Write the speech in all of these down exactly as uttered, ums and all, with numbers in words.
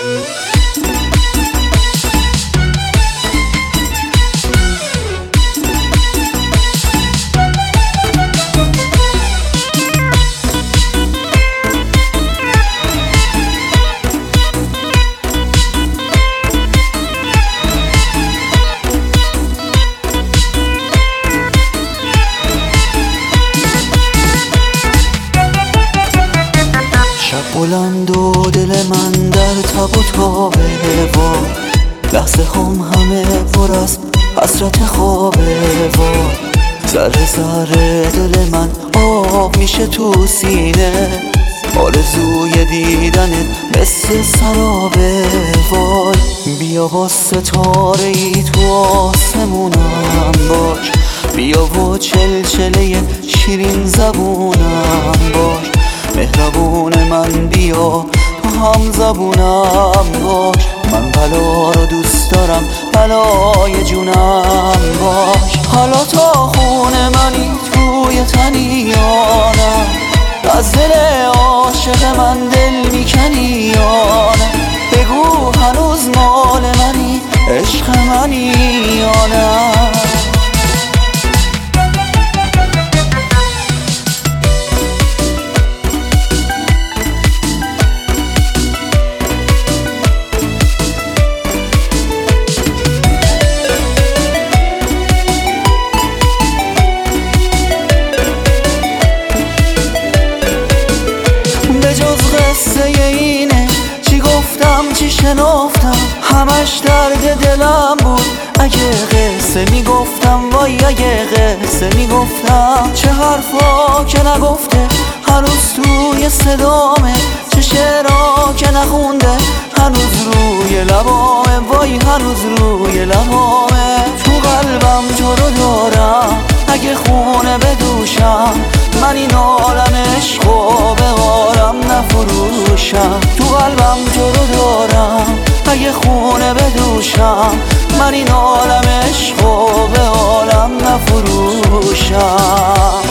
بلند و دل من در تب و تابه و لحظه هم همه پر از حسرت خوابه و ذره ذره دل من آب میشه تو سینه، آرزوی دیدنت مثل سرابه. وای بیا با ستاره ای تو آسمونم باش، بیا و چلچله شیرین زبونم باش، مهربون من بیا تو هم زبونم باش. من بلا رو دوست دارم، بلای جونم باش. حالا تا خون منی توی تنیانم، از دل عاشق من دل میکنی یا نه؟ بگو هنوز مال منی، عشق منی یا نه؟ قصه اینه چی گفتم چی شنفتم، همش درد دلم بود. اگه قصه میگفتم وای اگه قصه میگفتم، چه حرفا که نگفته هنوز توی صدامه، چه شعرها که نخونده هنوز روی لبامه، وای هنوز روی لبامه. تو قلبم تو رو دارم، اگه خونه بدوشم من این عالم عشقو به عالم نفروشم. تو قلبم تو رو دارم، اگه خونه بدوشم من این عالم عشقو به عالم نفروشم.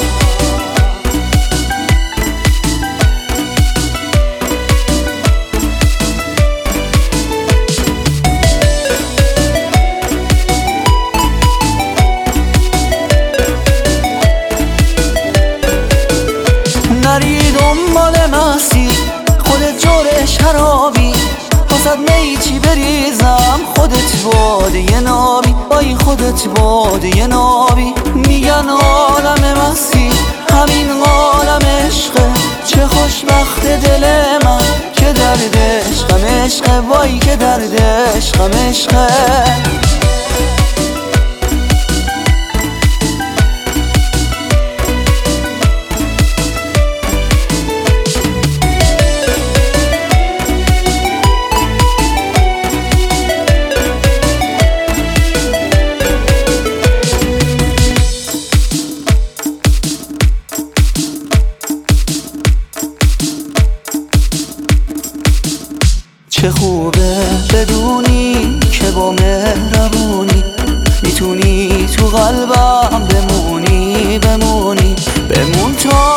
نری دنبال مسیر خودت جور شرابی، واسد می چی بریزم خودت باده نابی، بای خودت باده نابی. میگن عالم مسیر همین عالم عشقه، چه خوشبخت دل من که درد عشقم عشقه، وای که درد عشقم عشقه. چه خوبه بدونی که با مهربونی میتونی تو قلبم بمونی بمونی بمون تا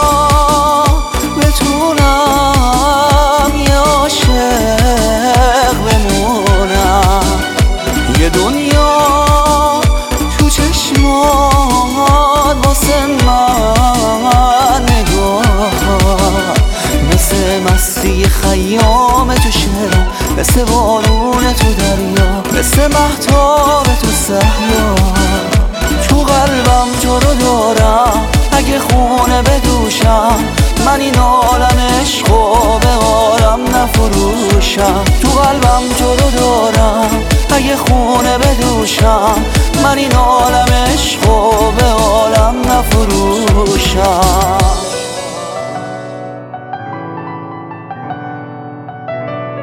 بتونم یه عاشق بمونم. یه دنیا تو چشمات واسه من نگاه، مثل مستی خیام تو شهرم، مثل بارون تو دریا، مثل مهتاب تو صحرا. تو قلبم تو رو دارم، اگه خونه بدوشم من این عالم عشقو به عالم نفروشم. تو قلبم تو رو دارم، اگه خونه بدوشم من این عالم عشقو به عالم نفروشم.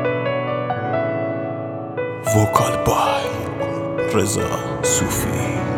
وکال بای رضا صوفی.